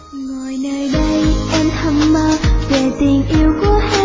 ngồi nơi đây em thầm mơ về tình yêu của hai